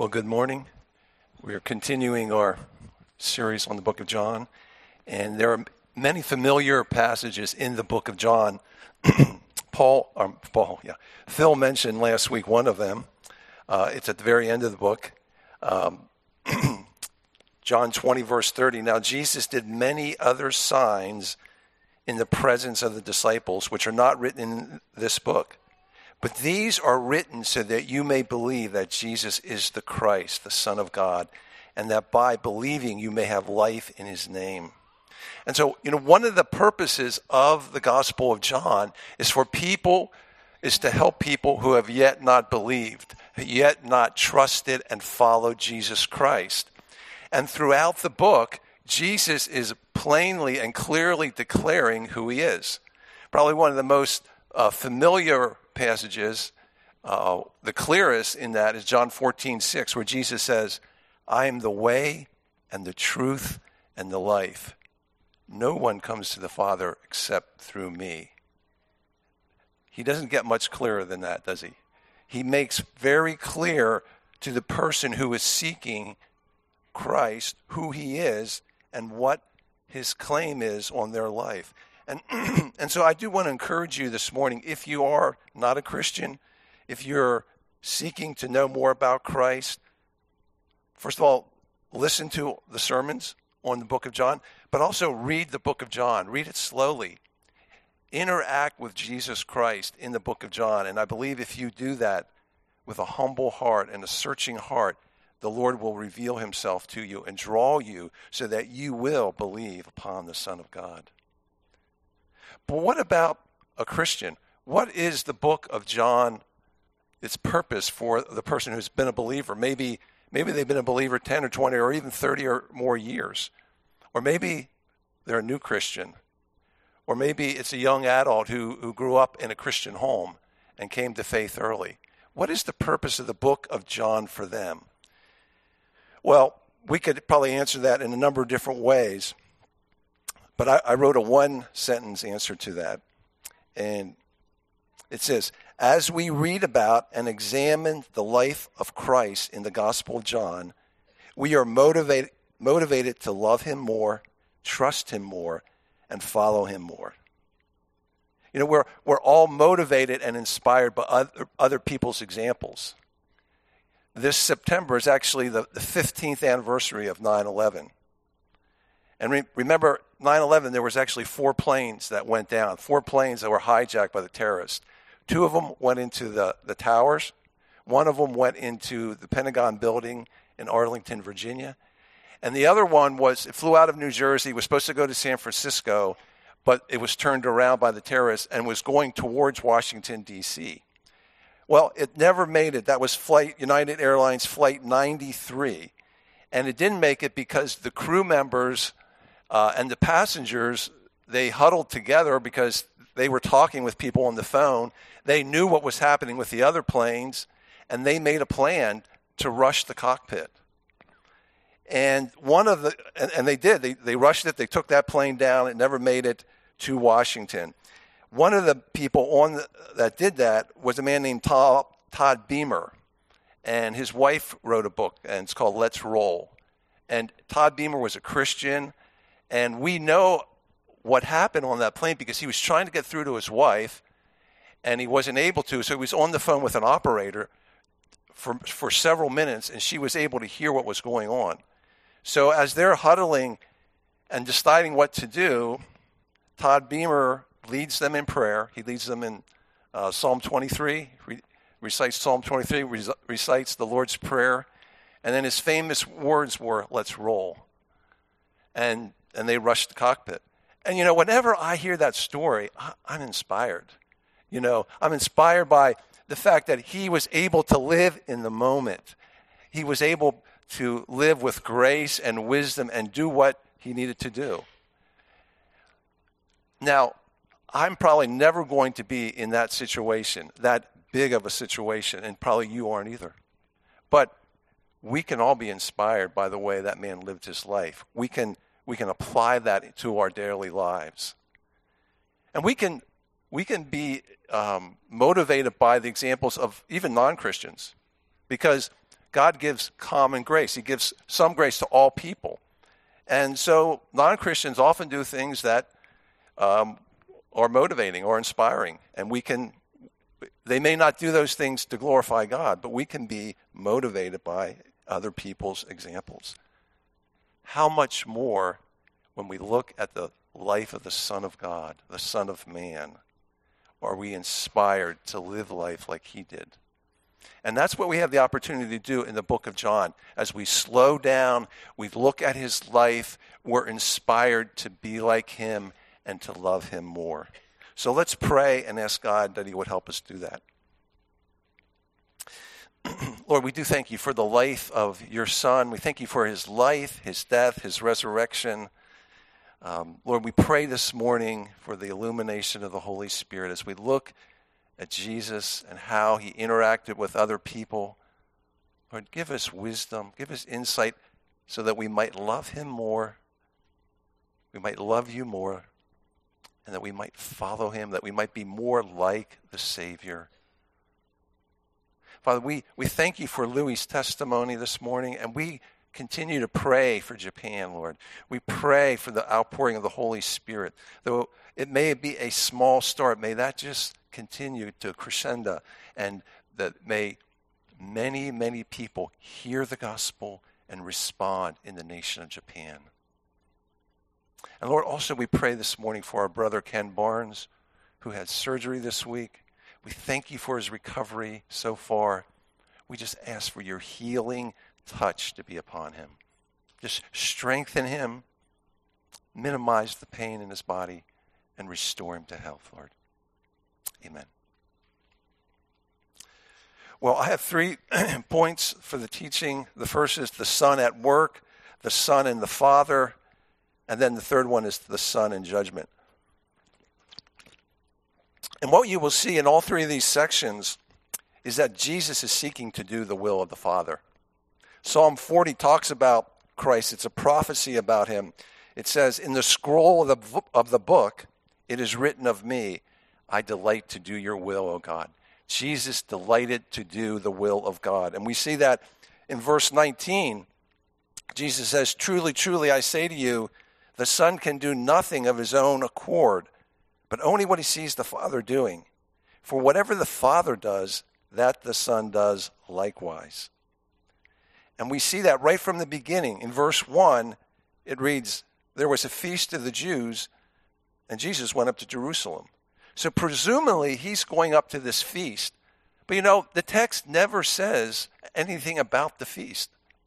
Well, good morning. We are continuing our series on the book of John, and there are many familiar passages in the book of John. Phil mentioned last week one of them. It's at the very end of the book. John 20, verse 30. Now, Jesus did many other signs in the presence of the disciples, which are not written in this book. But these are written so that you may believe that Jesus is the Christ, the Son of God, and that by believing you may have life in his name. And so, one of the purposes of the Gospel of John is to help people who have yet not believed, yet not trusted and followed Jesus Christ. And throughout the book, Jesus is plainly and clearly declaring who he is. Probably one of the most familiar passages, the clearest in that is John 14:6, where Jesus says, I am the way and the truth and the life. No one comes to the Father except through me. He doesn't get much clearer than that, does he? He makes very clear to the person who is seeking Christ who he is and what his claim is on their life. And so I do want to encourage you this morning, if you are not a Christian, if you're seeking to know more about Christ, first of all, listen to the sermons on the book of John, but also read the book of John. Read it slowly. Interact with Jesus Christ in the book of John. And I believe if you do that with a humble heart and a searching heart, the Lord will reveal himself to you and draw you so that you will believe upon the Son of God. But what about a Christian? What is the book of John, its purpose for the person who's been a believer? Maybe they've been a believer 10 or 20 or even 30 or more years. Or maybe they're a new Christian. Or maybe it's a young adult who grew up in a Christian home and came to faith early. What is the purpose of the book of John for them? Well, we could probably answer that in a number of different ways. But I wrote a one-sentence answer to that. And it says, as we read about and examine the life of Christ in the Gospel of John, we are motivated to love him more, trust him more, and follow him more. We're all motivated and inspired by other people's examples. This September is actually the 15th anniversary of 9/11. And remember, 9/11, there was actually 4 planes that went down, 4 planes that were hijacked by the terrorists. 2 of them went into the towers. 1 of them went into the Pentagon building in Arlington, Virginia. And the other one it flew out of New Jersey, was supposed to go to San Francisco, but it was turned around by the terrorists and was going towards Washington, D.C. Well, it never made it. That was United Airlines Flight 93. And it didn't make it because the crew members and the passengers, they huddled together because they were talking with people on the phone. They knew what was happening with the other planes, and they made a plan to rush the cockpit. And they did. They rushed it. They took that plane down. It never made it to Washington. One of the people that did that was a man named Todd Beamer, and his wife wrote a book, and it's called Let's Roll. And Todd Beamer was a Christian, and we know what happened on that plane because he was trying to get through to his wife, and he wasn't able to, so he was on the phone with an operator for several minutes, and she was able to hear what was going on. So as they're huddling and deciding what to do, Todd Beamer leads them in prayer. He leads them in Psalm 23, recites Psalm 23, recites the Lord's Prayer, and then his famous words were, let's roll. And they rushed the cockpit. And, whenever I hear that story, I'm inspired. I'm inspired by the fact that he was able to live in the moment. He was able to live with grace and wisdom and do what he needed to do. Now, I'm probably never going to be in that situation, that big of a situation, and probably you aren't either. But we can all be inspired by the way that man lived his life. We can apply that to our daily lives. And we can be motivated by the examples of even non-Christians. Because, God gives common grace. He gives some grace to all people. And so non-Christians often do things that are motivating or inspiring. And they may not do those things to glorify God, but we can be motivated by other people's examples. How much more when we look at the life of the Son of God, the Son of Man, are we inspired to live life like he did? And that's what we have the opportunity to do in the book of John. As we slow down, we look at his life, we're inspired to be like him and to love him more. So let's pray and ask God that he would help us do that. Lord, we do thank you for the life of your Son. We thank you for his life, his death, his resurrection. Lord, we pray this morning for the illumination of the Holy Spirit as we look at Jesus and how he interacted with other people. Lord, give us wisdom, give us insight so that we might love him more, we might love you more, and that we might follow him, that we might be more like the Savior. Father, we thank you for Louis' testimony this morning, and we continue to pray for Japan, Lord. We pray for the outpouring of the Holy Spirit. Though it may be a small start, may that just continue to crescendo, and that may many, many people hear the gospel and respond in the nation of Japan. And Lord, also we pray this morning for our brother Ken Barnes, who had surgery this week. We thank you for his recovery so far. We just ask for your healing touch to be upon him. Just strengthen him, minimize the pain in his body, and restore him to health, Lord. Amen. Well, I have 3 points for the teaching. The first is the Son at work, the Son and the Father, and then the third one is the Son in judgment. And what you will see in all 3 of these sections is that Jesus is seeking to do the will of the Father. Psalm 40 talks about Christ. It's a prophecy about him. It says, in the scroll of the book, it is written of me, I delight to do your will, O God. Jesus delighted to do the will of God. And we see that in verse 19. Jesus says, truly, truly, I say to you, the Son can do nothing of his own accord, but only what he sees the Father doing. For whatever the Father does, that the Son does likewise. And we see that right from the beginning. In verse 1, it reads, there was a feast of the Jews, and Jesus went up to Jerusalem. So presumably, he's going up to this feast. But the text never says anything about the feast.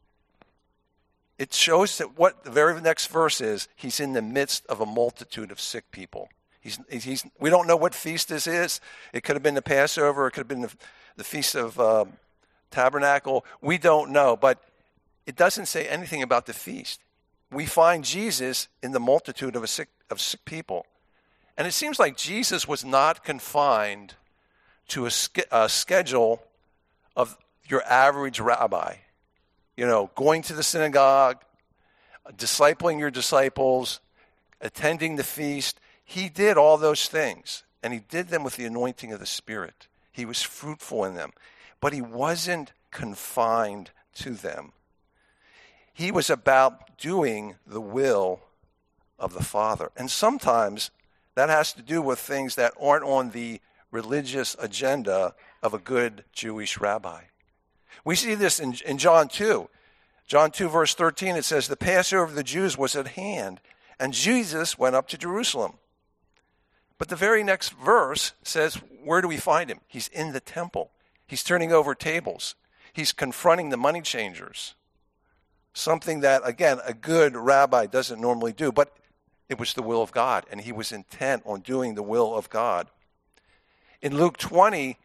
It shows that what the very next verse is, he's in the midst of a multitude of sick people. We don't know what feast this is. It could have been the Passover. It could have been the Feast of Tabernacle. We don't know, but it doesn't say anything about the feast. We find Jesus in the multitude of sick people. And it seems like Jesus was not confined to a schedule of your average rabbi. Going to the synagogue, discipling your disciples, attending the feast. He did all those things, and he did them with the anointing of the Spirit. He was fruitful in them, but he wasn't confined to them. He was about doing the will of the Father. And sometimes that has to do with things that aren't on the religious agenda of a good Jewish rabbi. We see this in John 2. John 2, verse 13, it says, the Passover of the Jews was at hand, and Jesus went up to Jerusalem. But the very next verse says, where do we find him? He's in the temple. He's turning over tables. He's confronting the money changers. Something that, again, a good rabbi doesn't normally do. But it was the will of God, and he was intent on doing the will of God. In Luke 20,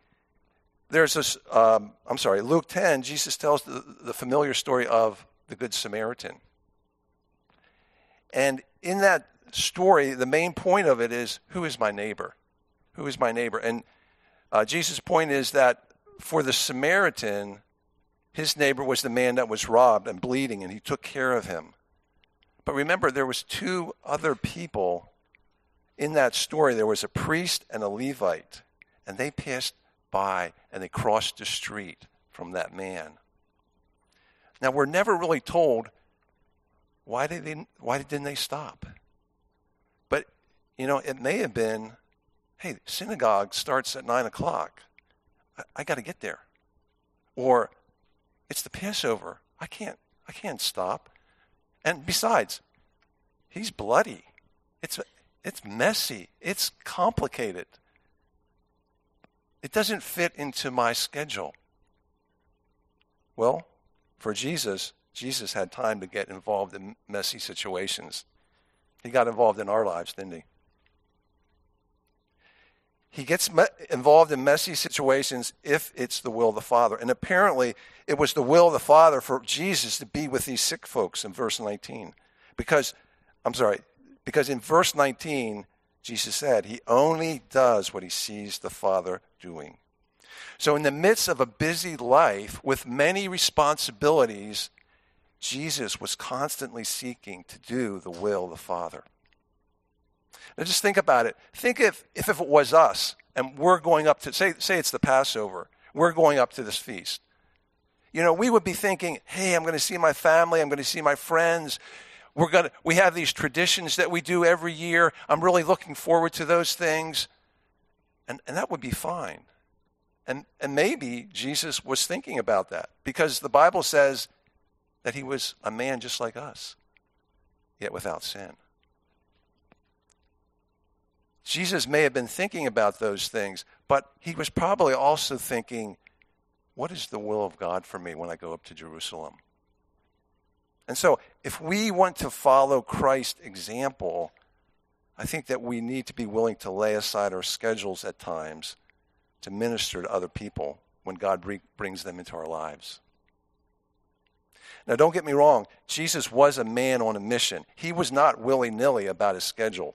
Luke 10, Jesus tells the familiar story of the Good Samaritan. And in that story, the main point of it is, who is my neighbor? Who is my neighbor? And Jesus' point is that for the Samaritan, his neighbor was the man that was robbed and bleeding, and he took care of him. But remember, there was 2 other people in that story. There was a priest and a Levite, and they passed by and they crossed the street from that man. Now, we're never really told why didn't they stop? But, it may have been, hey, synagogue starts at 9 o'clock. I got to get there. Or it's the Passover. I can't stop. And besides, he's bloody. It's messy. It's complicated. It doesn't fit into my schedule. Well, for Jesus had time to get involved in messy situations. He got involved in our lives, didn't he? He gets involved in messy situations if it's the will of the Father. And apparently, it was the will of the Father for Jesus to be with these sick folks in verse 19. Because in verse 19, Jesus said, he only does what he sees the Father doing. So in the midst of a busy life with many responsibilities, Jesus was constantly seeking to do the will of the Father. Now just think about it. Think if it was us and we're going up to, say it's the Passover, we're going up to this feast. We would be thinking, hey, I'm going to see my family, I'm going to see my friends. We have these traditions that we do every year. I'm really looking forward to those things. And that would be fine. And maybe Jesus was thinking about that because the Bible says that he was a man just like us, yet without sin. Jesus may have been thinking about those things, but he was probably also thinking, what is the will of God for me when I go up to Jerusalem? And so if we want to follow Christ's example, I think that we need to be willing to lay aside our schedules at times to minister to other people when God brings them into our lives. Now, don't get me wrong. Jesus was a man on a mission. He was not willy-nilly about his schedule.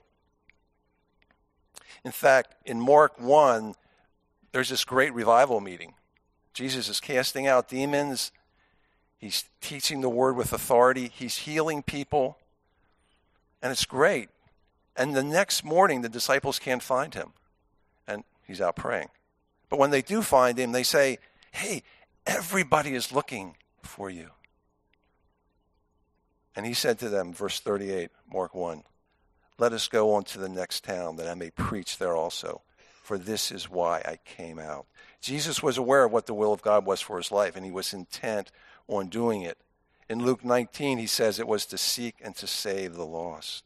In fact, in Mark 1, there's this great revival meeting. Jesus is casting out demons. He's teaching the word with authority. He's healing people. And it's great. And the next morning, the disciples can't find him. And he's out praying. But when they do find him, they say, hey, everybody is looking for you. And he said to them, verse 38, Mark 1, let us go on to the next town that I may preach there also, for this is why I came out. Jesus was aware of what the will of God was for his life, and he was intent on doing it. In Luke 19, he says it was to seek and to save the lost.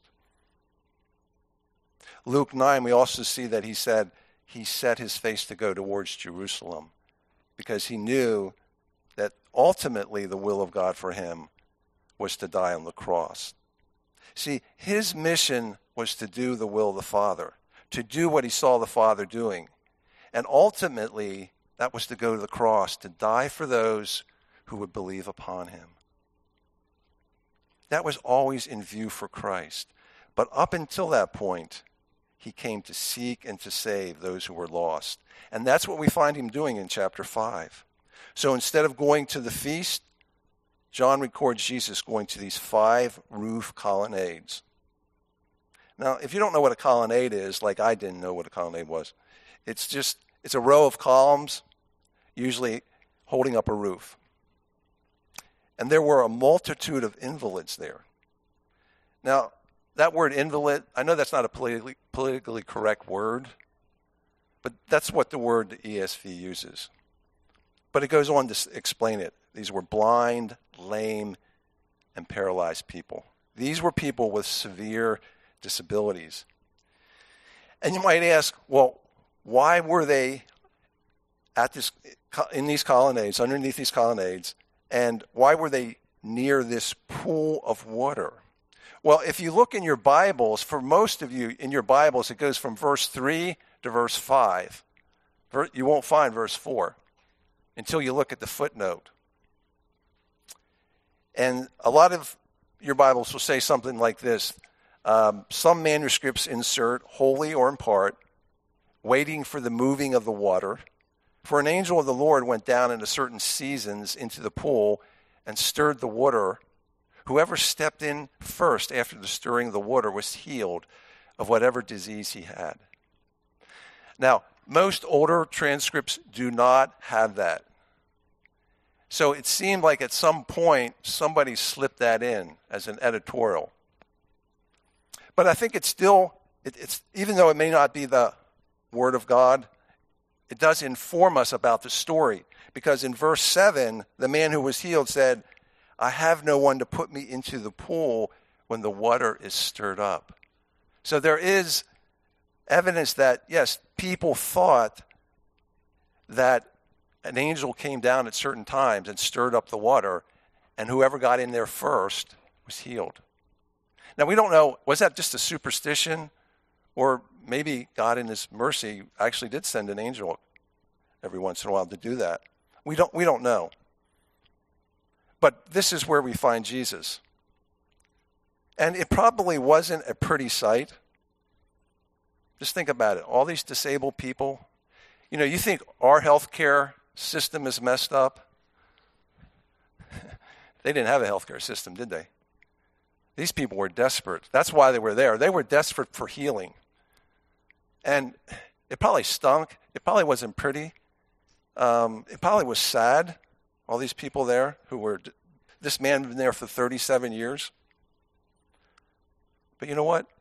Luke 9, we also see that he said he set his face to go towards Jerusalem because he knew that ultimately the will of God for him was to die on the cross. See, his mission was to do the will of the Father, to do what he saw the Father doing. And ultimately, that was to go to the cross, to die for those who would believe upon him. That was always in view for Christ. But up until that point, he came to seek and to save those who were lost. And that's what we find him doing in chapter 5. So instead of going to the feast, John records Jesus going to these 5 roof colonnades. Now, if you don't know what a colonnade is, like I didn't know what a colonnade was, it's a row of columns, usually holding up a roof. And there were a multitude of invalids there. Now, that word invalid, I know that's not a politically correct word, but that's what the word the ESV uses. But it goes on to explain it. These were blind, lame, and paralyzed people. These were people with severe disabilities. And you might ask, well, why were they in these colonnades, underneath these colonnades, and why were they near this pool of water? Well, if you look in your Bibles, for most of you in your Bibles, it goes from verse 3 to verse 5. You won't find verse 4 until you look at the footnote. And a lot of your Bibles will say something like this. Some manuscripts insert, wholly or in part, waiting for the moving of the water. For an angel of the Lord went down into certain seasons into the pool and stirred the water. Whoever stepped in first after the stirring of the water was healed of whatever disease he had. Now, most older transcripts do not have that. So it seemed like at some point somebody slipped that in as an editorial. But I think it's still, it's even though it may not be the Word of God, it does inform us about the story. Because in verse 7, the man who was healed said, I have no one to put me into the pool when the water is stirred up. So there is evidence that, yes, people thought that an angel came down at certain times and stirred up the water, and whoever got in there first was healed. Now, we don't know, was that just a superstition? Or maybe God in his mercy actually did send an angel every once in a while to do that. We don't know. But this is where we find Jesus. And it probably wasn't a pretty sight. Just think about it. All these disabled people. You know, you think our healthcare system is messed up? They didn't have a healthcare system, did they? These people were desperate. That's why they were there. They were desperate for healing. And it probably stunk. It probably wasn't pretty. It probably was sad. All these people there who were, this man had been there for 37 years. But you know what?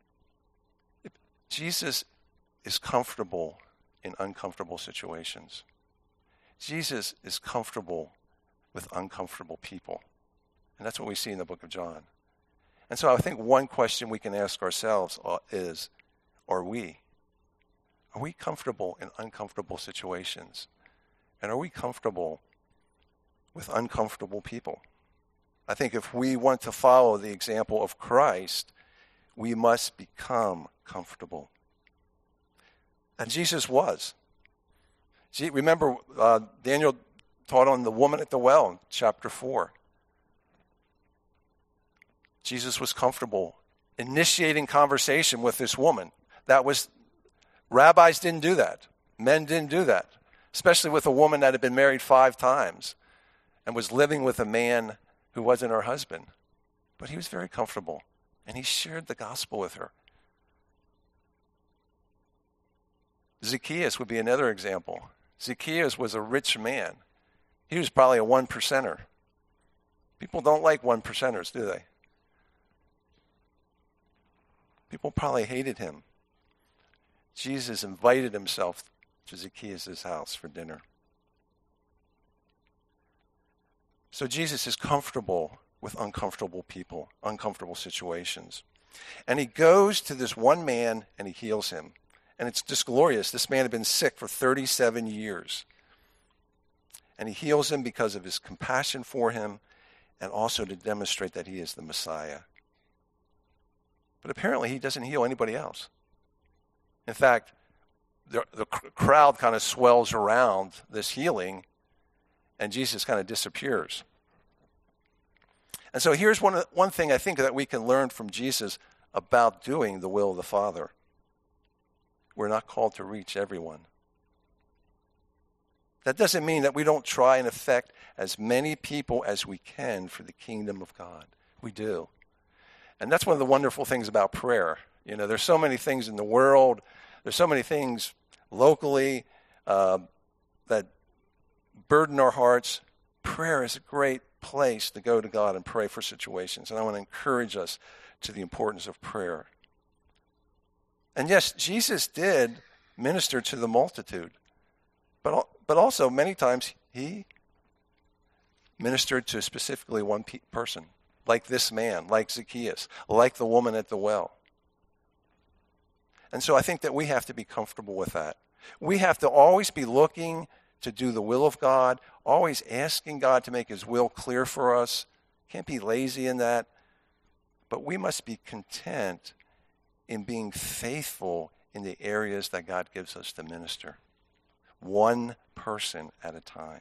Jesus is comfortable in uncomfortable situations. Jesus is comfortable with uncomfortable people. And that's what we see in the book of John. And so I think one question we can ask ourselves is, are we comfortable in uncomfortable situations? And are we comfortable with uncomfortable people? I think if we want to follow the example of Christ, we must become comfortable. And Jesus was. Remember, Daniel taught on the woman at the well in chapter 4. Jesus was comfortable initiating conversation with this woman. Rabbis didn't do that. Men didn't do that, especially with a woman that had been married 5 times and was living with a man who wasn't her husband. But he was very comfortable, and he shared the gospel with her. Zacchaeus would be another example. Zacchaeus was a rich man. He was probably a 1%er. People don't like 1%ers, do they? People probably hated him. Jesus invited himself to Zacchaeus' house for dinner. So Jesus is comfortable with uncomfortable people, uncomfortable situations. And he goes to this one man and he heals him. And it's just glorious. This man had been sick for 37 years. And he heals him because of his compassion for him and also to demonstrate that he is the Messiah. But apparently he doesn't heal anybody else. In fact, the crowd kind of swells around this healing, and Jesus kind of disappears. And so here's one thing I think that we can learn from Jesus about doing the will of the Father. We're not called to reach everyone. That doesn't mean that we don't try and affect as many people as we can for the kingdom of God. We do. And that's one of the wonderful things about prayer. You know, there's so many things in the world, there's so many things locally that burden our hearts. Prayer is a great place to go to God and pray for situations. And I want to encourage us to the importance of prayer. And yes, Jesus did minister to the multitude. But also, many times, he ministered to specifically one person, like this man, like Zacchaeus, like the woman at the well. And so I think that we have to be comfortable with that. We have to always be looking to do the will of God, always asking God to make his will clear for us. Can't be lazy in that. But we must be content in being faithful in the areas that God gives us to minister. One person at a time.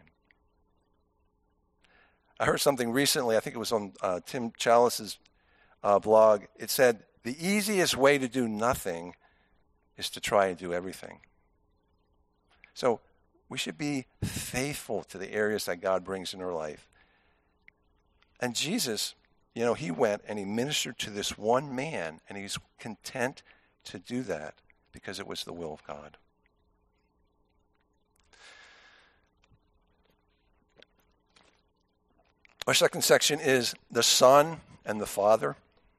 I heard something recently, I think it was on Tim Challice's blog. It said, the easiest way to do nothing is to try and do everything. So we should be faithful to the areas that God brings in our life. And Jesus, you know, he went and he ministered to this one man, and he's content to do that because it was the will of God. Our second section is the Son and the Father.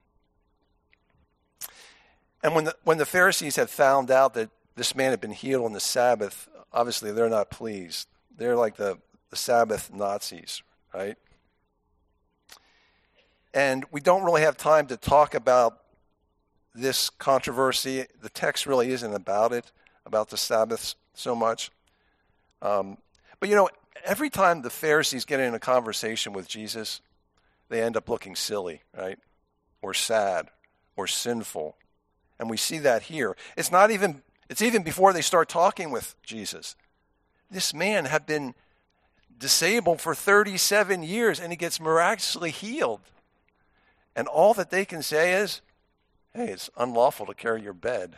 And when the Pharisees had found out that this man had been healed on the Sabbath, obviously they're not pleased. They're like the Sabbath Nazis, right? And we don't really have time to talk about this controversy. The text really isn't about it, about the Sabbath so much. But every time the Pharisees get in a conversation with Jesus, they end up looking silly, right? Or sad, or sinful. And we see that here. It's even before they start talking with Jesus. This man had been disabled for 37 years, and he gets miraculously healed. And all that they can say is, hey, it's unlawful to carry your bed.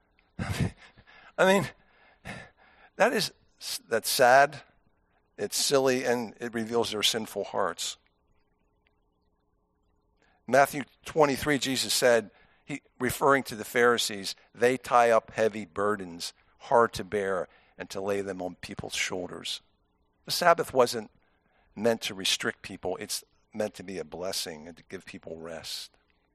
I mean, that's sad, it's silly, and it reveals their sinful hearts. Matthew 23, Jesus said, referring to the Pharisees, they tie up heavy burdens, hard to bear, and to lay them on people's shoulders. The Sabbath wasn't meant to restrict people. It's meant to be a blessing and to give people rest.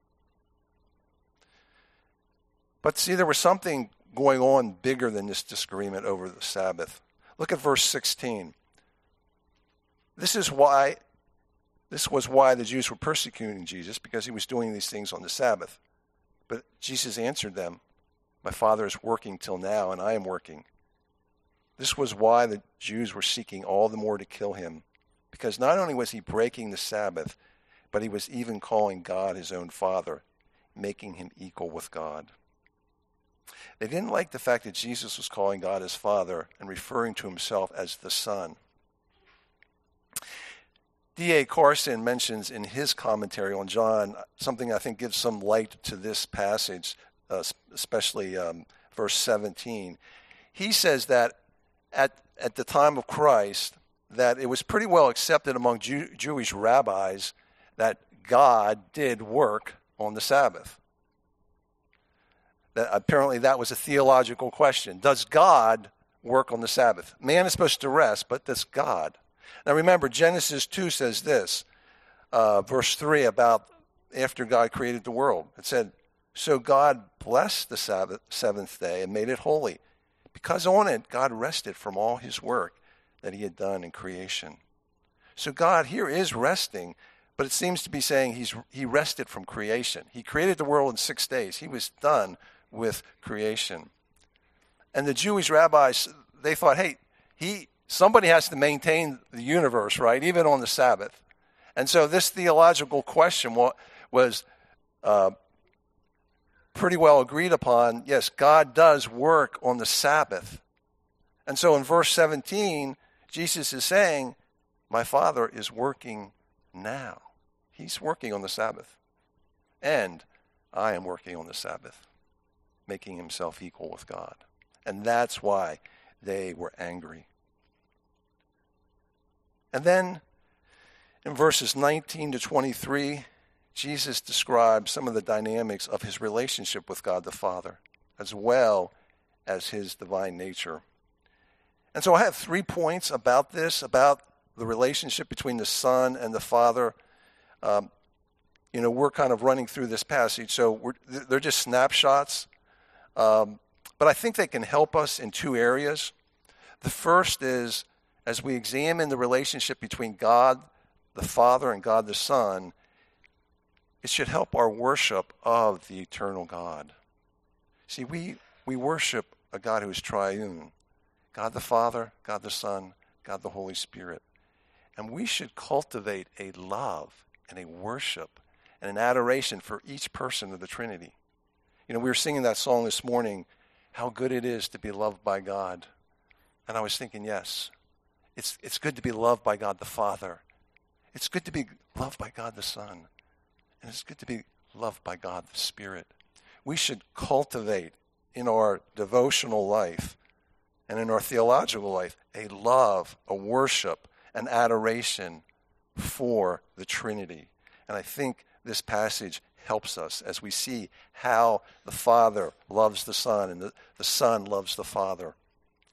But see, there was something going on bigger than this disagreement over the Sabbath. Look at verse 16. This was why the Jews were persecuting Jesus, because he was doing these things on the Sabbath. But Jesus answered them, my Father is working till now, and I am working. This was why the Jews were seeking all the more to kill him, because not only was he breaking the Sabbath, but he was even calling God his own Father, making him equal with God. They didn't like the fact that Jesus was calling God his Father and referring to himself as the Son. D.A. Carson mentions in his commentary on John something I think gives some light to this passage, especially verse 17. He says that at the time of Christ, that it was pretty well accepted among Jewish rabbis that God did work on the Sabbath. That apparently that was a theological question. Does God work on the Sabbath? Man is supposed to rest, but does God? Now remember, Genesis 2 says this, verse 3, about after God created the world. It said, so God blessed the seventh day and made it holy, because on it God rested from all his work that he had done in creation. So God here is resting, but it seems to be saying he rested from creation. He created the world in 6 days. He was done with creation. And the Jewish rabbis, they thought, hey, somebody has to maintain the universe, right, even on the Sabbath. And so this theological question was pretty well agreed upon. Yes, God does work on the Sabbath. And so in verse 17, Jesus is saying, my Father is working now. He's working on the Sabbath. And I am working on the Sabbath, making himself equal with God. And that's why they were angry. And then in verses 19 to 23, Jesus describes some of the dynamics of his relationship with God the Father, as well as his divine nature. And so I have 3 points about this, about the relationship between the Son and the Father. We're kind of running through this passage, so they're just snapshots. But I think they can help us in 2 areas. The first is, as we examine the relationship between God the Father and God the Son, it should help our worship of the eternal God. See, we worship a God who is triune. God the Father, God the Son, God the Holy Spirit. And we should cultivate a love and a worship and an adoration for each person of the Trinity. We were singing that song this morning, how good it is to be loved by God. And I was thinking, yes, it's good to be loved by God the Father. It's good to be loved by God the Son. And it's good to be loved by God the Spirit. We should cultivate in our devotional life and in our theological life a love, a worship, an adoration for the Trinity. And I think this passage helps us as we see how the Father loves the Son and the Son loves the Father.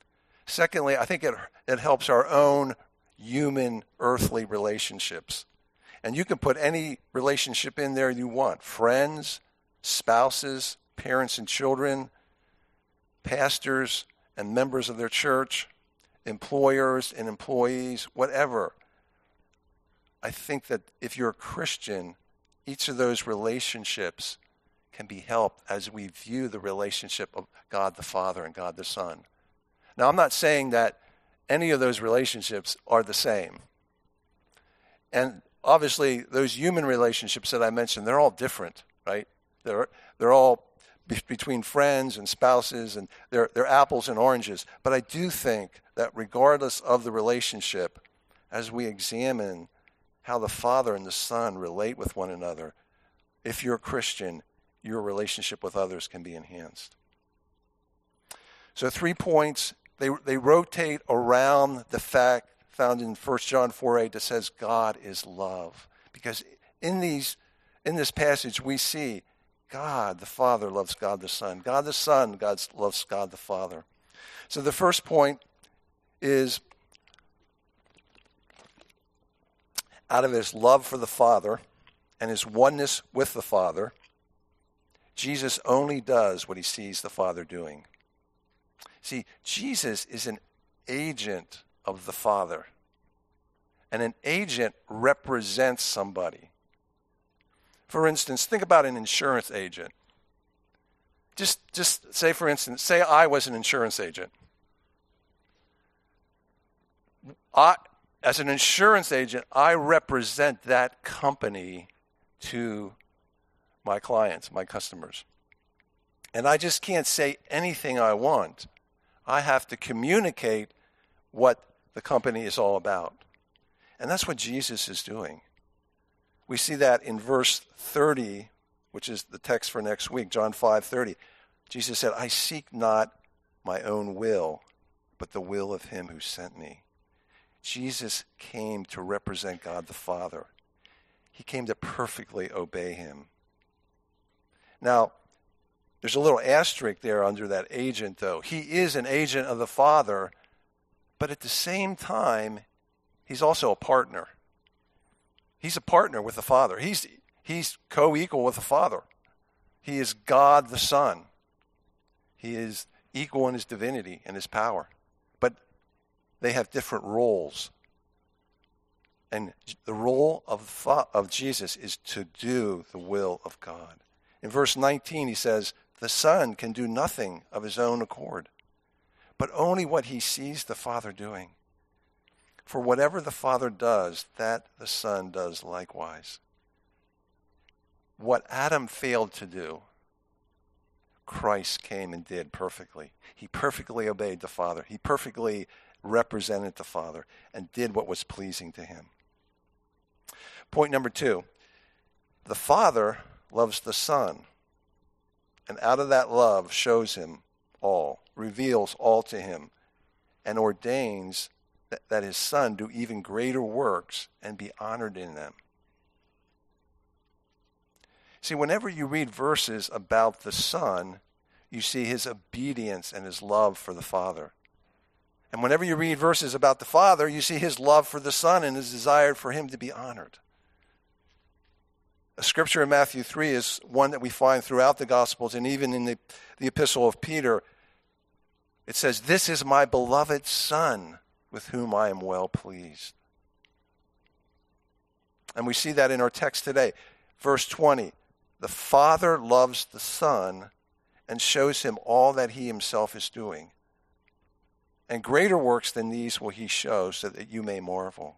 Secondly, I think it helps our own human, earthly relationships. And you can put any relationship in there you want. Friends, spouses, parents and children, pastors and members of their church, employers and employees, whatever. I think that if you're a Christian, each of those relationships can be helped as we view the relationship of God the Father and God the Son. Now, I'm not saying that any of those relationships are the same. And obviously, those human relationships that I mentioned, they're all different, right? They're all between friends and spouses, and they're apples and oranges. But I do think that regardless of the relationship, as we examine how the Father and the Son relate with one another, if you're a Christian, your relationship with others can be enhanced. So 3 points. They rotate around the fact found in 1 John 4:8 that says God is love. Because in this passage we see God the Father loves God the Son. God the Son loves God the Father. So the first point is, out of his love for the Father and his oneness with the Father, Jesus only does what he sees the Father doing. See, Jesus is an agent of the Father. And an agent represents somebody. For instance, think about an insurance agent. Just say, for instance, say I was an insurance agent. As an insurance agent, I represent that company to my clients, my customers. And I just can't say anything I want. I have to communicate what the company is all about. And that's what Jesus is doing. We see that in verse 30, which is the text for next week, John 5:30. Jesus said, I seek not my own will, but the will of him who sent me. Jesus came to represent God the Father. He came to perfectly obey him. Now, there's a little asterisk there under that agent, though. He is an agent of the Father, but at the same time, he's also a partner. He's a partner with the Father. He's co-equal with the Father. He is God the Son. He is equal in his divinity and his power. But they have different roles. And the role of Jesus is to do the will of God. In verse 19, he says, the Son can do nothing of his own accord, but only what he sees the Father doing. For whatever the Father does, that the Son does likewise. What Adam failed to do, Christ came and did perfectly. He perfectly obeyed the Father. He perfectly represented the Father and did what was pleasing to him. Point number 2, the Father loves the Son, and out of that love shows him all, reveals all to him, and ordains that his Son do even greater works and be honored in them. See, whenever you read verses about the Son, you see his obedience and his love for the Father. And whenever you read verses about the Father, you see his love for the Son and his desire for him to be honored. A scripture in Matthew 3 is one that we find throughout the Gospels, and even in the epistle of Peter. It says, this is my beloved Son, with whom I am well pleased. And we see that in our text today. Verse 20, the Father loves the Son and shows him all that he himself is doing. And greater works than these will he show, so that you may marvel.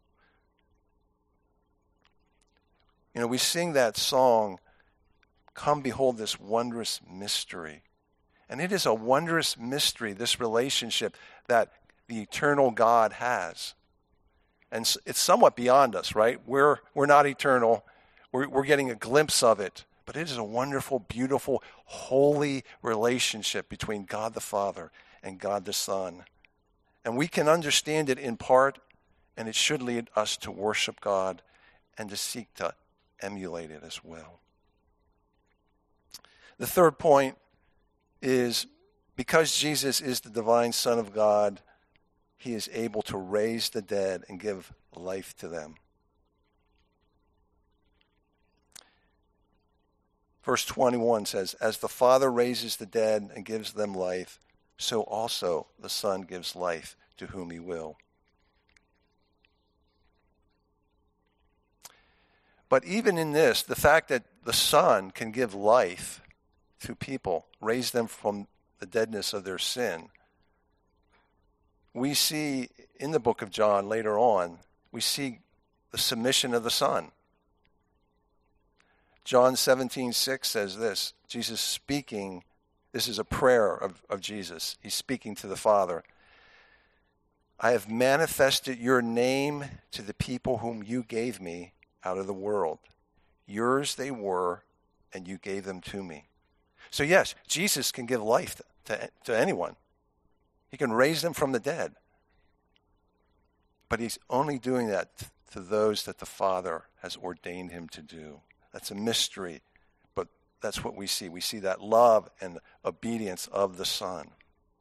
You know, we sing that song, Come Behold This Wondrous Mystery. And it is a wondrous mystery, this relationship that the eternal God has. And it's somewhat beyond us, right? We're not eternal. We're getting a glimpse of it. But it is a wonderful, beautiful, holy relationship between God the Father and God the Son. And we can understand it in part, and it should lead us to worship God and to seek to emulate it as well. The third point is, because Jesus is the divine Son of God, he is able to raise the dead and give life to them. Verse 21 says, as the Father raises the dead and gives them life, so also the Son gives life to whom he will. But even in this, the fact that the Son can give life to people, raise them from the deadness of their sin, we see in the book of John later on, we see the submission of the Son. John 17:6 says this, Jesus speaking, this is a prayer of Jesus. He's speaking to the Father. I have manifested your name to the people whom you gave me out of the world. Yours they were, and you gave them to me. So yes, Jesus can give life to anyone. He can raise them from the dead. But he's only doing that to those that the Father has ordained him to do. That's a mystery, but that's what we see. We see that love and obedience of the Son.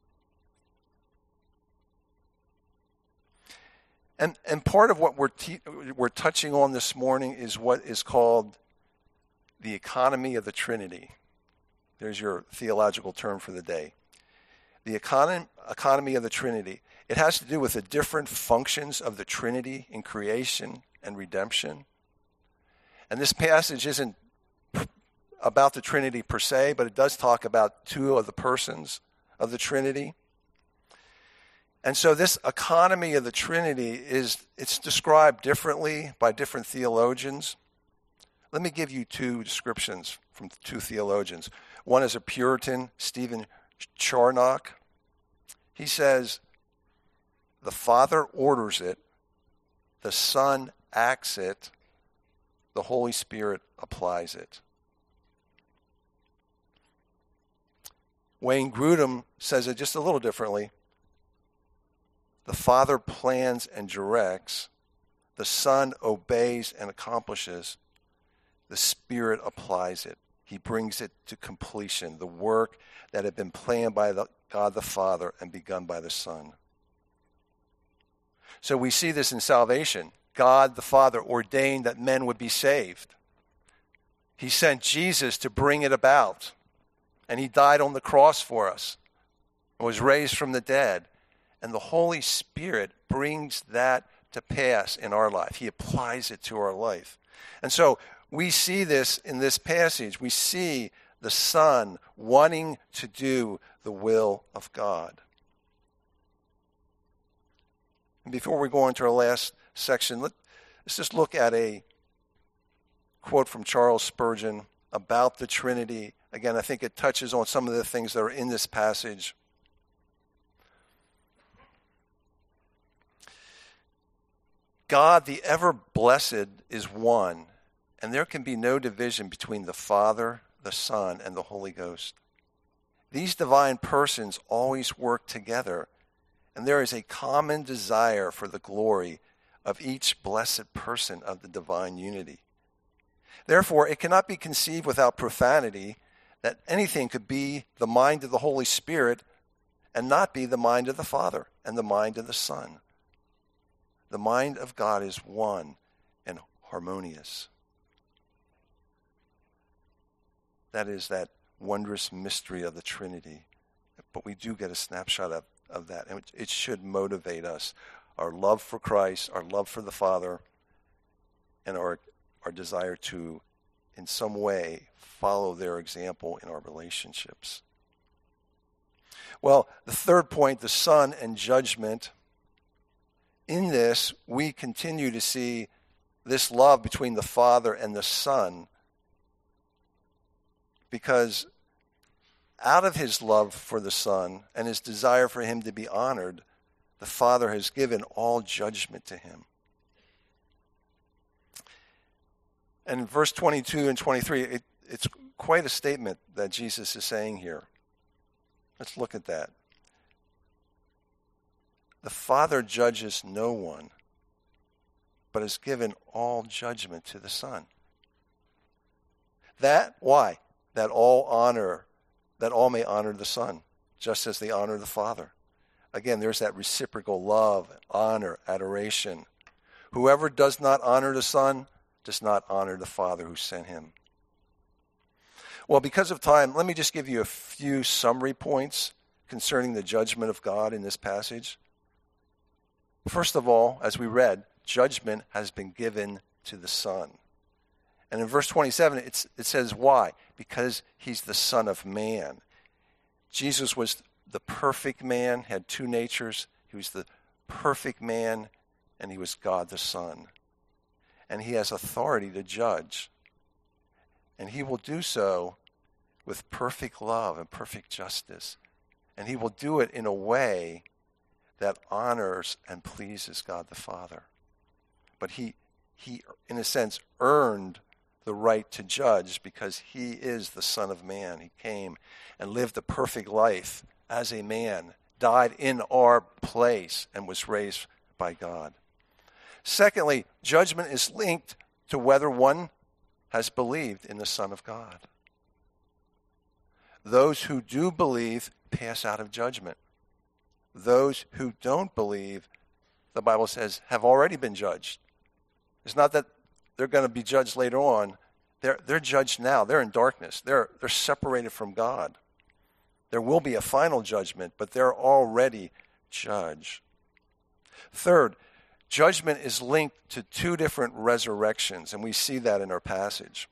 And part of what we're touching on this morning is what is called the economy of the Trinity. There's your theological term for the day. The economy of the Trinity. It has to do with the different functions of the Trinity in creation and redemption. And this passage isn't about the Trinity per se, but it does talk about two of the persons of the Trinity. And so this economy of the Trinity it's described differently by different theologians. Let me give you two descriptions from two theologians. One is a Puritan, Stephen Charnock. He says, the Father orders it, the Son acts it, the Holy Spirit applies it. Wayne Grudem says it just a little differently. The Father plans and directs, the Son obeys and accomplishes, the Spirit applies it. He brings it to completion, the work that had been planned by God the Father and begun by the Son. So we see this in salvation. God the Father ordained that men would be saved. He sent Jesus to bring it about, and he died on the cross for us and was raised from the dead. And the Holy Spirit brings that to pass in our life. He applies it to our life. And so we see this in this passage. We see the Son wanting to do the will of God. And before we go into our last section, let's just look at a quote from Charles Spurgeon about the Trinity. Again, I think it touches on some of the things that are in this passage. God, the ever-blessed, is one, and there can be no division between the Father, the Son, and the Holy Ghost. These divine persons always work together, and there is a common desire for the glory of each blessed person of the divine unity. Therefore, it cannot be conceived without profanity that anything could be the mind of the Holy Spirit and not be the mind of the Father and the mind of the Son. The mind of God is one and harmonious. That is that wondrous mystery of the Trinity. But we do get a snapshot of that, and it should motivate us. Our love for Christ, our love for the Father, and our desire to, in some way, follow their example in our relationships. Well, the third point, the Son and judgment. In this, we continue to see this love between the Father and the Son, because out of his love for the Son and his desire for him to be honored, the Father has given all judgment to him. And in verse 22 and 23, it's quite a statement that Jesus is saying here. Let's look at that. The Father judges no one, but has given all judgment to the Son. Why? That all may honor the Son, just as they honor the Father. Again, there's that reciprocal love, honor, adoration. Whoever does not honor the Son does not honor the Father who sent him. Well, because of time, let me just give you a few summary points concerning the judgment of God in this passage. First of all, as we read, judgment has been given to the Son. And in verse 27, it says why? Because he's the Son of Man. Jesus was the perfect man, had two natures. He was the perfect man, and he was God the Son. And he has authority to judge. And he will do so with perfect love and perfect justice. And he will do it in a way that honors and pleases God the Father. But he in a sense, earned the right to judge because he is the Son of Man. He came and lived a perfect life as a man, died in our place, and was raised by God. Secondly, judgment is linked to whether one has believed in the Son of God. Those who do believe pass out of judgment. Those who don't believe, the Bible says, have already been judged. It's not that they're going to be judged later on. They're judged now. They're in darkness. They're separated from God. There will be a final judgment, but they're already judged. Third, judgment is linked to two different resurrections, and we see that in our passage.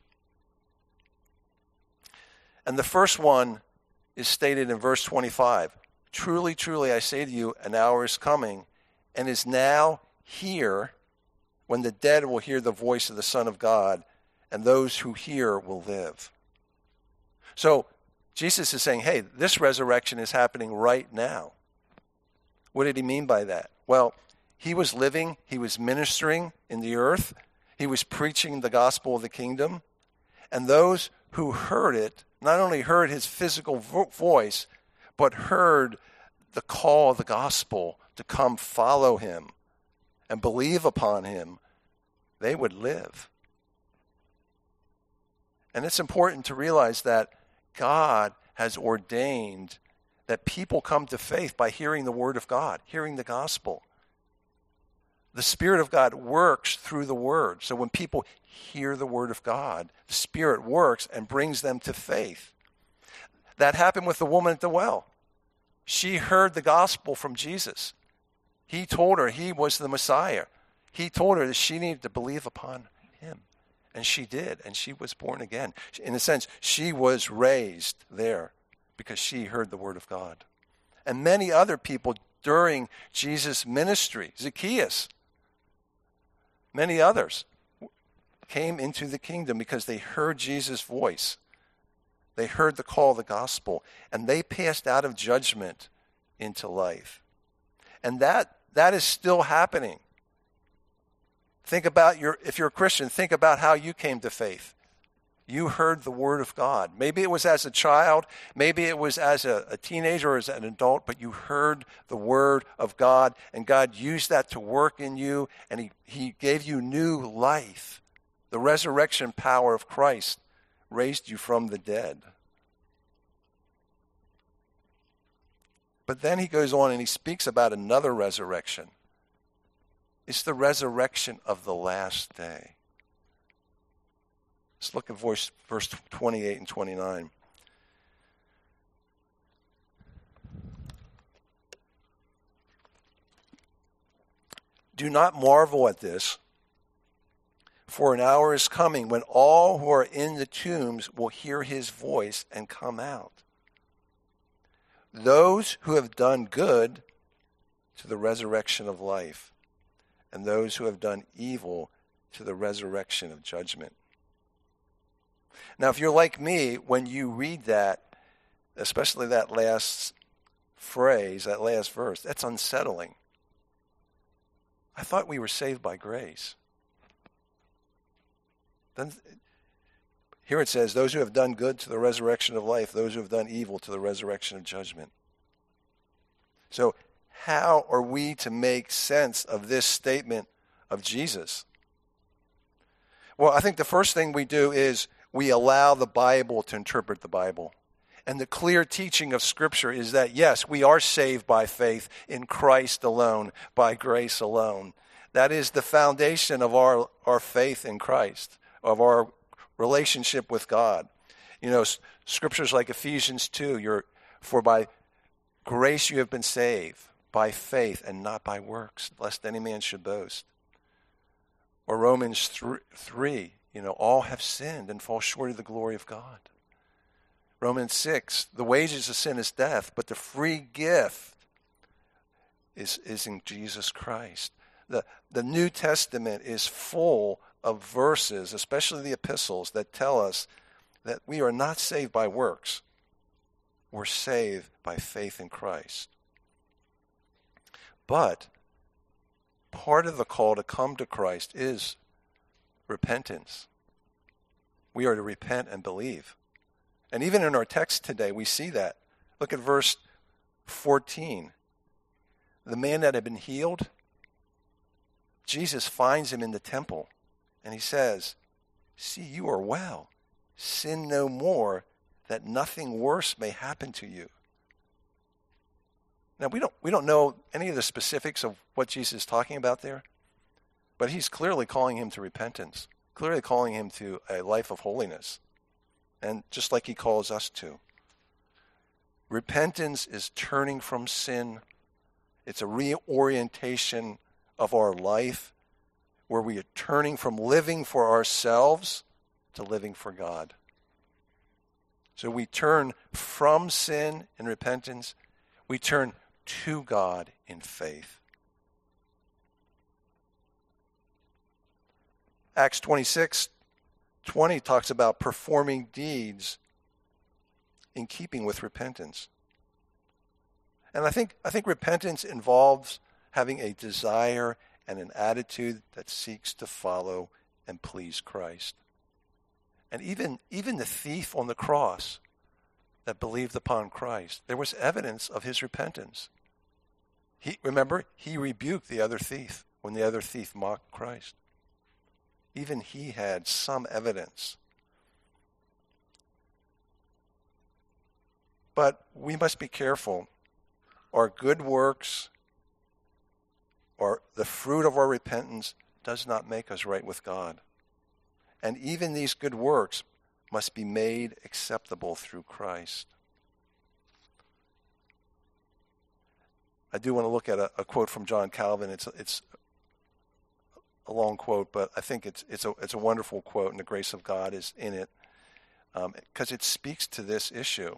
And the first one is stated in verse 25. Truly, truly, I say to you, an hour is coming and is now here when the dead will hear the voice of the Son of God, and those who hear will live. So Jesus is saying, hey, this resurrection is happening right now. What did he mean by that? Well, he was living, he was ministering in the earth, he was preaching the gospel of the kingdom, and those who heard it not only heard his physical voice, but heard the call of the gospel to come follow him and believe upon him, they would live. And it's important to realize that God has ordained that people come to faith by hearing the word of God, hearing the gospel. The Spirit of God works through the word. So when people hear the word of God, the Spirit works and brings them to faith. That happened with the woman at the well. She heard the gospel from Jesus. He told her he was the Messiah. He told her that she needed to believe upon him. And she did, and she was born again. In a sense, she was raised there because she heard the word of God. And many other people during Jesus' ministry, Zacchaeus, many others, came into the kingdom because they heard Jesus' voice. They heard the call of the gospel, and they passed out of judgment into life. And that is still happening. Think about if you're a Christian, think about how you came to faith. You heard the word of God. Maybe it was as a child, maybe it was as a teenager or as an adult, but you heard the word of God, and God used that to work in you, and he gave you new life. The resurrection power of Christ raised you from the dead. But then he goes on and he speaks about another resurrection. It's the resurrection of the last day. Let's look at verse 28 and 29. Do not marvel at this, for an hour is coming when all who are in the tombs will hear his voice and come out. Those who have done good to the resurrection of life, and those who have done evil to the resurrection of judgment. Now, if you're like me, when you read that, especially that last phrase, that last verse, that's unsettling. I thought we were saved by grace. Then, here it says, those who have done good to the resurrection of life, those who have done evil to the resurrection of judgment. So, how are we to make sense of this statement of Jesus? Well, I think the first thing we do is we allow the Bible to interpret the Bible. And the clear teaching of Scripture is that, yes, we are saved by faith in Christ alone, by grace alone. That is the foundation of our faith in Christ, of our relationship with God. Scriptures like Ephesians 2, for by grace you have been saved, by faith and not by works, lest any man should boast. Or Romans 3, all have sinned and fall short of the glory of God. Romans 6, the wages of sin is death, but the free gift is in Jesus Christ. The New Testament is full of verses, especially the epistles, that tell us that we are not saved by works. We're saved by faith in Christ. But part of the call to come to Christ is repentance. We are to repent and believe. And even in our text today, we see that. Look at verse 14. The man that had been healed, Jesus finds him in the temple, and he says, "See, you are well. Sin no more, that nothing worse may happen to you." Now, we don't know any of the specifics of what Jesus is talking about there, but he's clearly calling him to repentance, clearly calling him to a life of holiness, and just like he calls us to. Repentance is turning from sin. It's a reorientation of our life where we are turning from living for ourselves to living for God. So we turn from sin in repentance. We turn to God in faith. Acts 26:20 talks about performing deeds in keeping with repentance. And I think repentance involves having a desire and an attitude that seeks to follow and please Christ. And even the thief on the cross that believed upon Christ, there was evidence of his repentance. He rebuked the other thief when the other thief mocked Christ. Even he had some evidence. But we must be careful. Our good works or the fruit of our repentance does not make us right with God. And even these good works must be made acceptable through Christ. I do want to look at a quote from John Calvin. It's a long quote, but I think it's a wonderful quote, and the grace of God is in it because it speaks to this issue.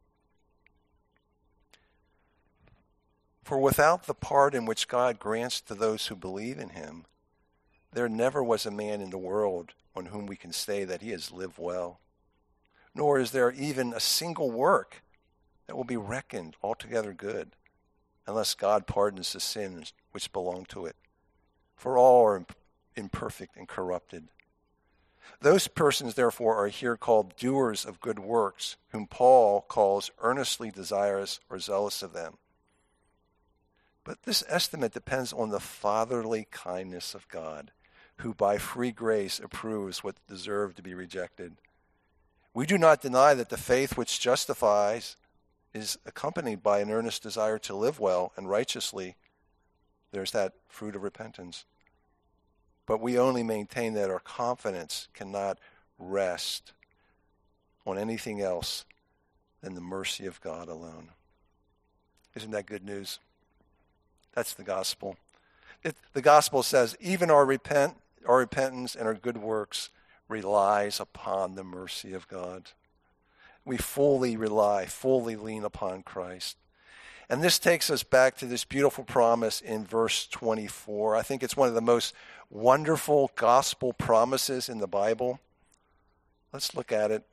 For without the pardon which God grants to those who believe in him, there never was a man in the world on whom we can say that he has lived well. Nor is there even a single work that will be reckoned altogether good, unless God pardons the sins which belong to it. For all are imperfect and corrupted. Those persons, therefore, are here called doers of good works, whom Paul calls earnestly desirous or zealous of them. But this estimate depends on the fatherly kindness of God, who by free grace approves what deserved to be rejected. We do not deny that the faith which justifies is accompanied by an earnest desire to live well and righteously. There's that fruit of repentance. But we only maintain that our confidence cannot rest on anything else than the mercy of God alone. Isn't that good news? That's the gospel. The gospel says even our repentance and our good works relies upon the mercy of God. We fully lean upon Christ. And this takes us back to this beautiful promise in verse 24. I think it's one of the most wonderful gospel promises in the Bible. Let's look at it.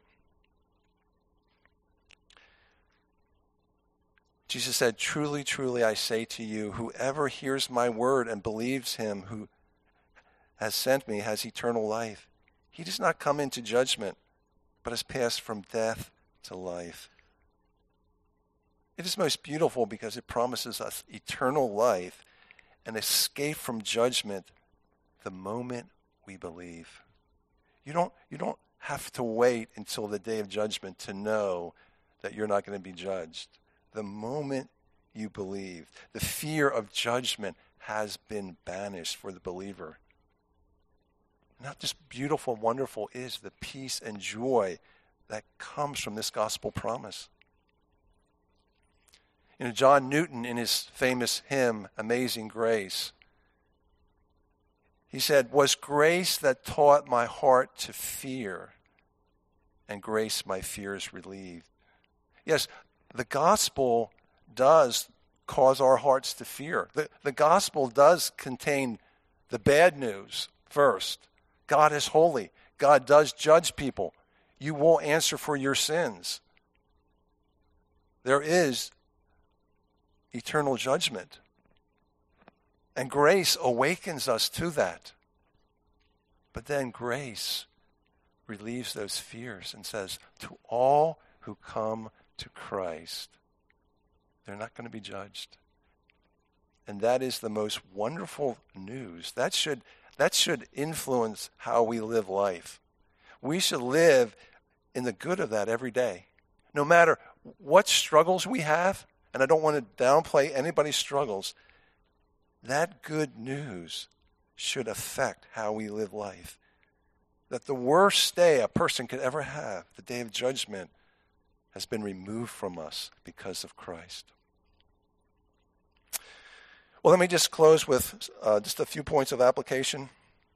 Jesus said, "Truly, truly, I say to you, whoever hears my word and believes him who has sent me has eternal life. He does not come into judgment, but has passed from death to life." It is most beautiful because it promises us eternal life and escape from judgment the moment we believe. You don't have to wait until the day of judgment to know that you're not going to be judged. The moment you believe, the fear of judgment has been banished for the believer. And how just beautiful, wonderful is the peace and joy that comes from this gospel promise. You know, John Newton, in his famous hymn, Amazing Grace, he said, "Was grace that taught my heart to fear, and grace my fears relieved." Yes, the gospel does cause our hearts to fear. The gospel does contain the bad news first. God is holy. God does judge people. You won't answer for your sins. There is eternal judgment. And grace awakens us to that. But then grace relieves those fears and says, to all who come to Christ, they're not going to be judged. And that is the most wonderful news. That should influence how we live life. We should live in the good of that every day. No matter what struggles we have, and I don't want to downplay anybody's struggles, that good news should affect how we live life. That the worst day a person could ever have, the day of judgment, has been removed from us because of Christ. Well, let me just close with just a few points of application.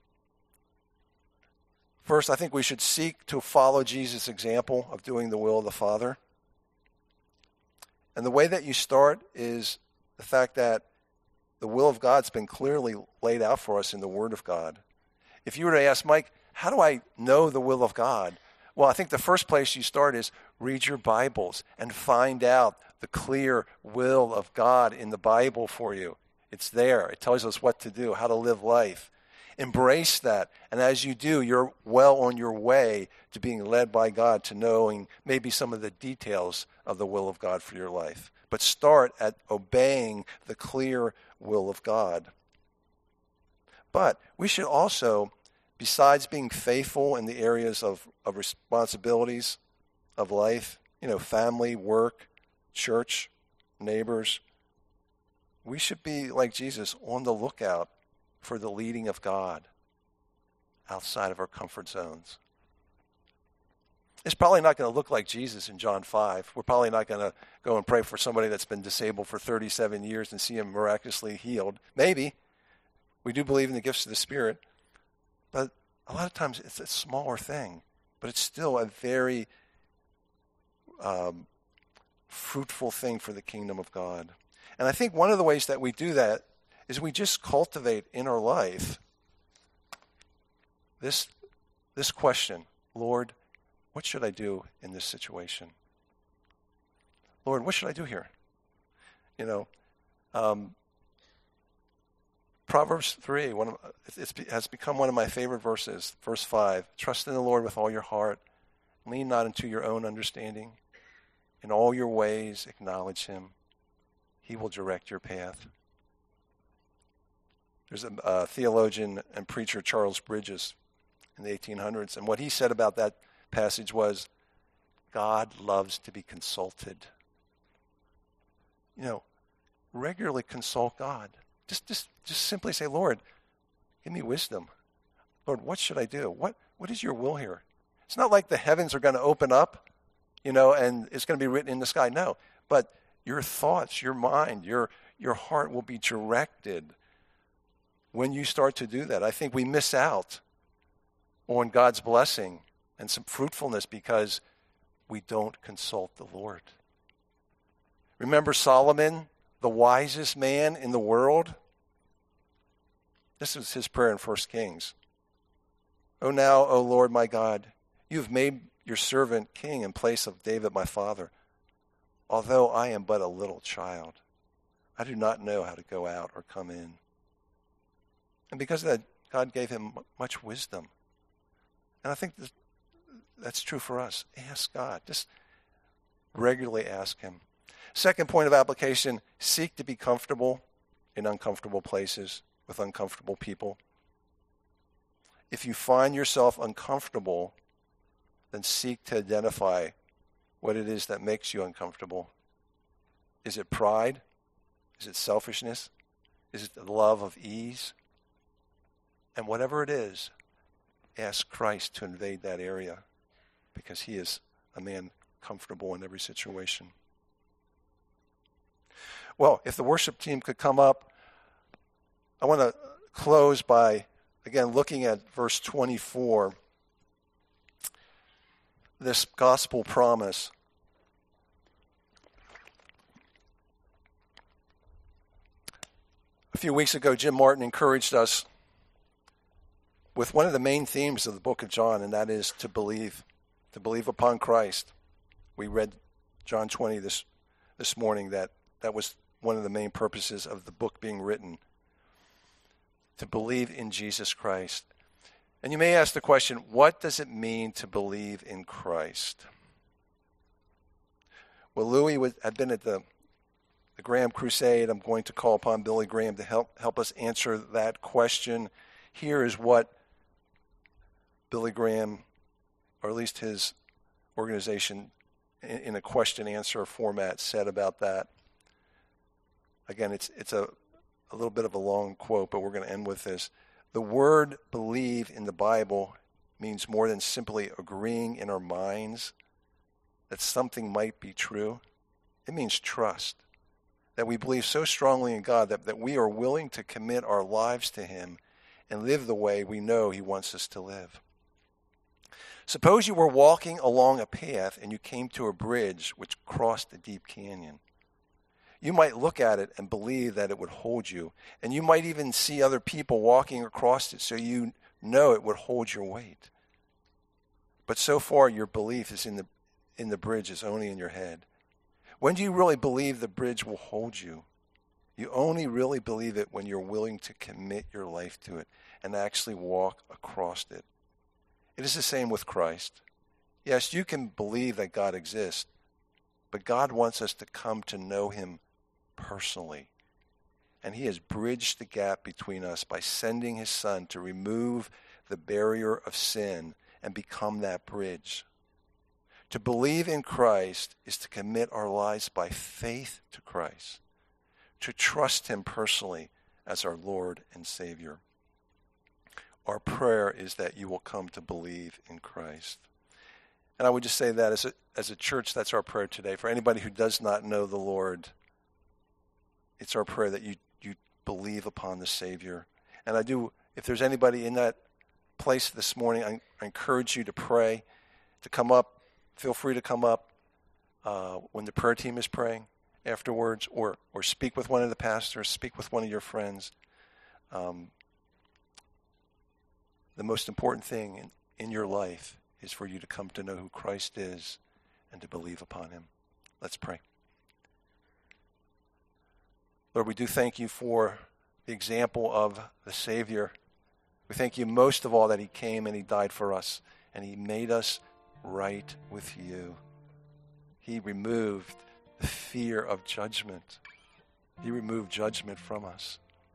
First, I think we should seek to follow Jesus' example of doing the will of the Father. And the way that you start is the fact that the will of God's been clearly laid out for us in the Word of God. If you were to ask, Mike, how do I know the will of God? Well, I think the first place you start is read your Bibles and find out the clear will of God in the Bible for you. It's there. It tells us what to do, how to live life. Embrace that. And as you do, you're well on your way to being led by God, to knowing maybe some of the details of the will of God for your life. But start at obeying the clear will of God. But we should also, besides being faithful in the areas of responsibilities of life, family, work, church, neighbors, we should be, like Jesus, on the lookout for the leading of God outside of our comfort zones. It's probably not going to look like Jesus in John 5. We're probably not going to go and pray for somebody that's been disabled for 37 years and see him miraculously healed. Maybe. We do believe in the gifts of the Spirit. But a lot of times it's a smaller thing. But it's still a very fruitful thing for the kingdom of God. And I think one of the ways that we do that is we just cultivate in our life this question, Lord, what should I do in this situation? Lord, what should I do here? Proverbs 3, it has become one of my favorite verses, verse 5. Trust in the Lord with all your heart. Lean not into your own understanding. In all your ways acknowledge him. He will direct your path. There's a theologian and preacher, Charles Bridges, in the 1800s, and what he said about that passage was, God loves to be consulted. Regularly consult God. Just simply say, Lord, give me wisdom. Lord, what should I do? What is your will here? It's not like the heavens are going to open up, and it's going to be written in the sky. No, but your thoughts, your mind, your heart will be directed when you start to do that. I think we miss out on God's blessing and some fruitfulness because we don't consult the Lord. Remember Solomon, the wisest man in the world? This is his prayer in 1 Kings. O now, O Lord my God, you have made your servant king in place of David my father. Although I am but a little child, I do not know how to go out or come in. And because of that, God gave him much wisdom. And I think that's true for us. Ask God. Just regularly ask him. Second point of application, seek to be comfortable in uncomfortable places with uncomfortable people. If you find yourself uncomfortable, then seek to identify what it is that makes you uncomfortable. Is it pride? Is it selfishness? Is it the love of ease? And whatever it is, ask Christ to invade that area because he is a man comfortable in every situation. Well, if the worship team could come up, I want to close by, again, looking at verse 24, this gospel promise. A few weeks ago, Jim Martin encouraged us with one of the main themes of the book of John, and that is to believe upon Christ. We read John 20 this morning, that was one of the main purposes of the book being written, to believe in Jesus Christ. And you may ask the question, what does it mean to believe in Christ? Well, Louis had been at the Graham Crusade. I'm going to call upon Billy Graham to help us answer that question. Here is what Billy Graham, or at least his organization, in a question-answer format, said about that. Again, it's a little bit of a long quote, but we're going to end with this. The word believe in the Bible means more than simply agreeing in our minds that something might be true. It means trust, that we believe so strongly in God that we are willing to commit our lives to Him and live the way we know He wants us to live. Suppose you were walking along a path and you came to a bridge which crossed a deep canyon. You might look at it and believe that it would hold you, and you might even see other people walking across it, so you know it would hold your weight. But so far, your belief is in the bridge is only in your head. When do you really believe the bridge will hold you? You only really believe it when you're willing to commit your life to it and actually walk across it. It is the same with Christ. Yes, you can believe that God exists, but God wants us to come to know Him personally. And He has bridged the gap between us by sending His Son to remove the barrier of sin and become that bridge. To believe in Christ is to commit our lives by faith to Christ, to trust Him personally as our Lord and Savior. Our prayer is that you will come to believe in Christ. And I would just say that as a church, that's our prayer today. For anybody who does not know the Lord, it's our prayer that you believe upon the Savior. And if there's anybody in that place this morning, I encourage you to pray, to come up. Feel free to come up when the prayer team is praying afterwards, or speak with one of the pastors, speak with one of your friends. The most important thing in your life is for you to come to know who Christ is and to believe upon Him. Let's pray. Lord, we do thank You for the example of the Savior. We thank You most of all that He came and He died for us, and He made us right with You. He removed the fear of judgment. He removed judgment from us.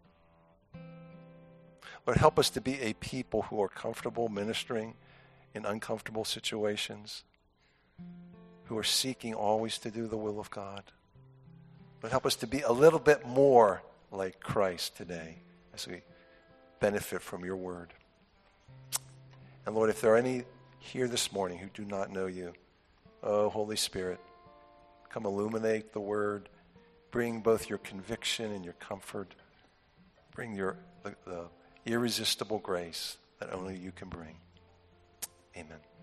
Lord, help us to be a people who are comfortable ministering in uncomfortable situations, who are seeking always to do the will of God. Lord, help us to be a little bit more like Christ today as we benefit from Your word. And Lord, if there are any here this morning who do not know You, oh, Holy Spirit, come illuminate the word. Bring both Your conviction and Your comfort. Bring the irresistible grace that only You can bring. Amen.